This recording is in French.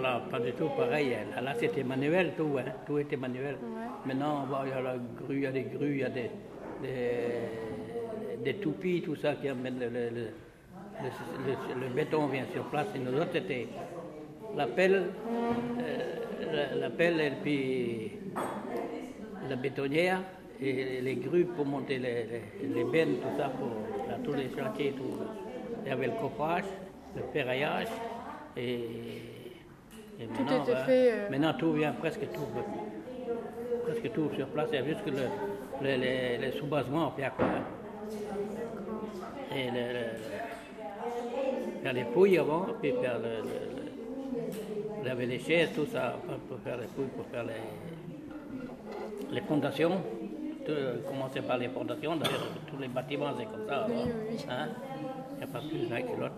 là, pas du tout pareil. Là, c'était manuel, tout, hein. Tout était manuel. Ouais. Maintenant, il y a la grue, il y a des grues, il y a des toupies, tout ça qui amène le béton vient sur place. Et nous autres, c'était la pelle, et puis la bétonnière et les grues pour monter les bennes, tout ça, pour tous les chantiers. Tout. Il y avait le coffrage, le ferraillage et Tout maintenant, était fait. maintenant tout vient presque tout sur place. Il y a juste que les sous-basements à faire quoi. Et faire les pouilles avant, puis faire laver les chaises, tout ça, pour faire les pouilles, pour faire les fondations. Commencer par les fondations, d'ailleurs tous les bâtiments c'est comme ça. Oui, oui. Hein? Il n'y a pas plus l'un que l'autre.